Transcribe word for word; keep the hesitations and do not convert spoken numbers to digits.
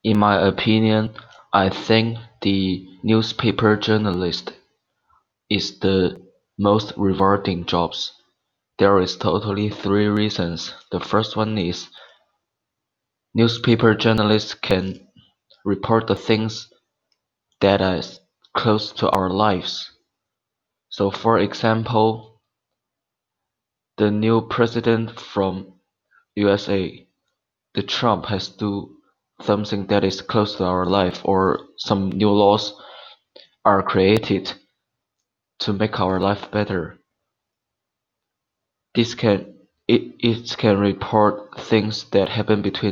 In my opinion, I think the newspaper journalist is the most rewarding jobs. There is totally three reasons. The first one is newspaper journalists can report the things that are close to our lives. So for example, the new president from U S A, the Trump has do something that is close to our life, or some new laws are created to make our life better. This can it, it can report things that happen between